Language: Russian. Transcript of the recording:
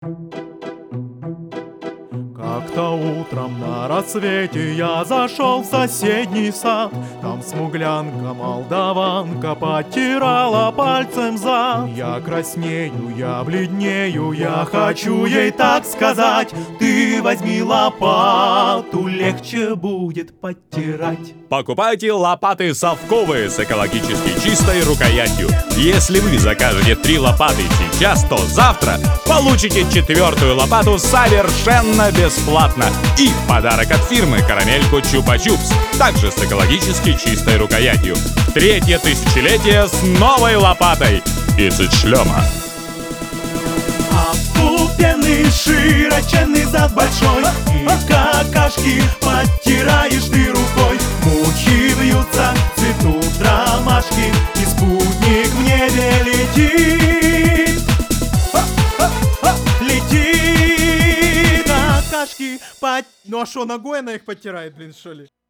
Как-то утром на рассвете я зашел в соседний сад. Там смуглянка-молдаванка потирала пальцем зад. Я краснею, я бледнею, я хочу ей так сказать: ты возьми лопату, легче будет подтирать. Покупайте лопаты совковые с экологически чистой рукоятью. Если вы закажете 3 лопаты сейчас, то завтра получите 4-ю лопату совершенно бесплатно. И в подарок от фирмы карамельку Чупа-Чупс, также с экологически чистой рукоятью. 3-е тысячелетие с новой лопатой из шлема. Опупенный, широченный зад большой, и какашки подтираешь ты рукой. Мухи вьются, цветут ромашки, и спутник в небе летит. Летит, какашки под... Ну а шо, ногой она их подтирает, блин, что ли?